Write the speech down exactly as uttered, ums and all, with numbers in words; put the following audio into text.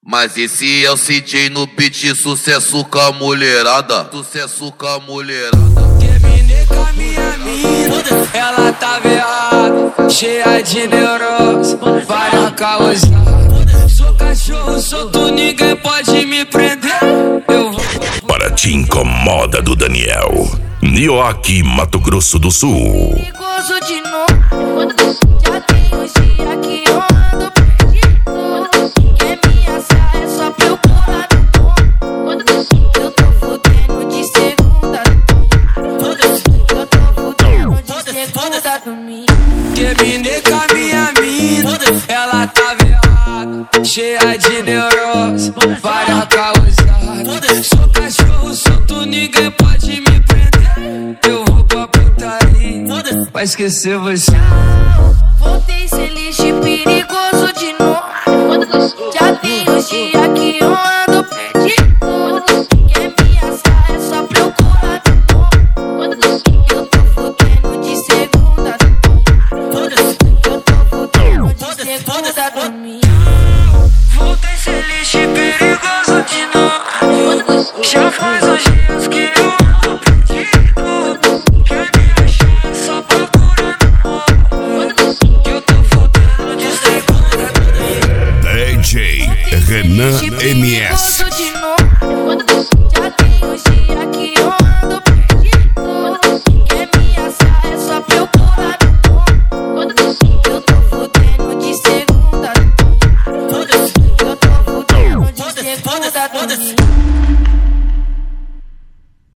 Mas esse é o C J no beat, sucesso com a mulherada. Sucesso com a mulherada. Terminei com a minha mina, ela tava errada, cheia de neurose, várias causadas. Sou cachorro solto, ninguém pode me prender. Eu vou... Para Te Incomoda do Daniel, Nioque, Mato Grosso do Sul. Perigoso de novo, já tem uns dias que eu ando perdido. Quer me assar é só procurar no tom. Eu tô fudendo de segunda, eu tô fudendo de segunda domingo. Terminei com a minha mina, ela tava errada, cheia de neurose, várias causadas. Sou cachorro solto, ninguém pode me prender. Eu vou pra putaria pra esquecer você. Voltei sem lixo e perigoso de novo. Já tem uns dias que eu ando perdido. Quer me assar é só procurar no tom. Eu tô fudendo de segunda, eu tô fudendo de segunda domingo. Voltei sem lixo e perigoso de novo. Já faz uns dias que eu ando perdido. Quer me achar é só procurar no eu tô fudendo de segunda. D J Renan M S.